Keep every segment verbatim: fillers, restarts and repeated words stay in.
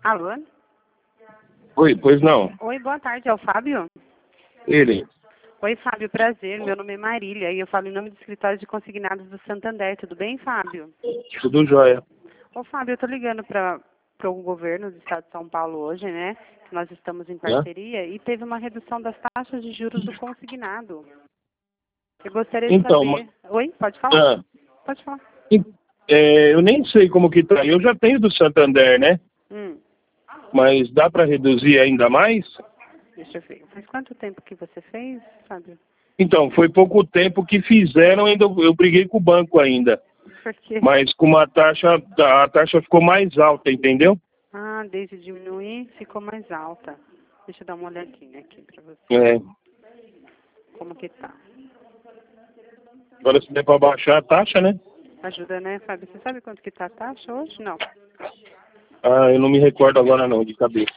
Alô? Oi, pois não. Oi, boa tarde, é o Fábio? Ele. Oi, Fábio, prazer. Meu nome é Marília e eu falo em nome do escritório de consignados do Santander. Tudo bem, Fábio? Tudo jóia. Ô, Fábio, eu tô ligando para o governo do estado de São Paulo hoje, né? Que nós estamos em parceria e teve uma redução das taxas de juros do consignado. Eu gostaria de Então, saber... Oi, pode falar? ah, Pode falar. é, eu nem sei como que tá. Eu já tenho do Santander, né? Hum, Mas dá para reduzir ainda mais? deixa eu ver. Faz quanto tempo que você fez, Fábio? Então, foi pouco tempo que fizeram, ainda eu briguei com o banco ainda. Por quê? Mas com uma taxa, a taxa ficou mais alta, entendeu? Ah, desde diminuir ficou mais alta. Deixa eu dar uma olhadinha aqui para você. É. Como que tá? Agora se der para baixar a taxa, né? Ajuda, né, Fábio? Você sabe quanto que tá a taxa hoje? Não. Ah, eu não me recordo agora não, de cabeça.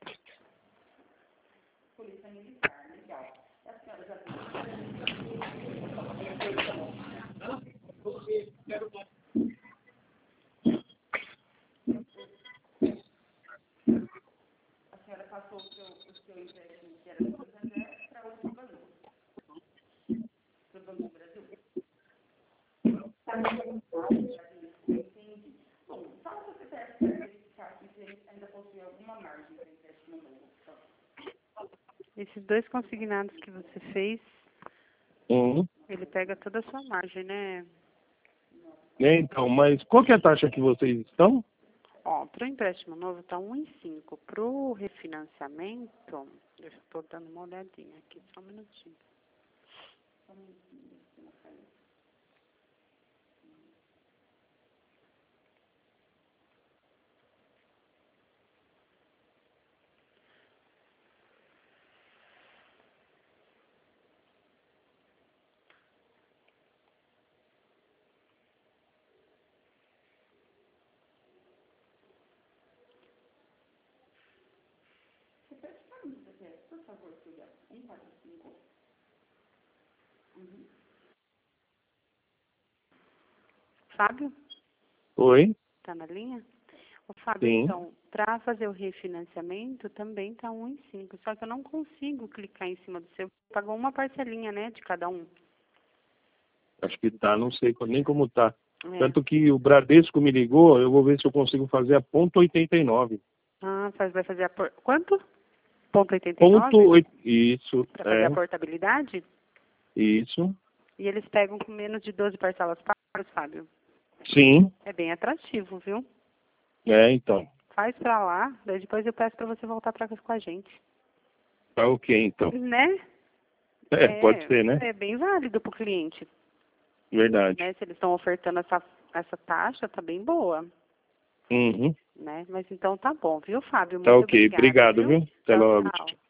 Esses dois consignados que você fez, Uhum. ele pega toda a sua margem, né? É, então, mas qual que é a taxa que vocês estão? Ó, para o empréstimo novo tá um vírgula cinco. Para o refinanciamento, deixa eu tô dando uma olhadinha aqui, só um minutinho. Fábio, Oi? tá na linha? Ô, Fábio, Sim. então, para fazer o refinanciamento também tá um vírgula cinco. Só que eu não consigo clicar em cima do seu. Pagou uma parcelinha, né, de cada um. Acho que tá, não sei nem como tá. É. Tanto que o Bradesco me ligou, eu vou ver se eu consigo fazer a ponto oitenta e nove. Ah, faz, vai fazer a por... quanto? Ponto oitenta e Ponto nove? oito. Isso, Para fazer a é. portabilidade? Isso. E eles pegam com menos de doze parcelas pagas, Fábio. Sim. É bem atrativo, viu? É, então. Faz pra lá, daí depois eu peço pra você voltar pra cá com a gente. Tá ok, então. Né? É, pode É, ser, né? é bem válido pro cliente. Verdade. Né? Se eles estão ofertando essa, essa taxa, tá bem boa. Uhum. Né? Mas então tá bom, viu, Fábio? Tá Muito ok. obrigada, Obrigado, viu? viu? Até Tchau, logo. tchau.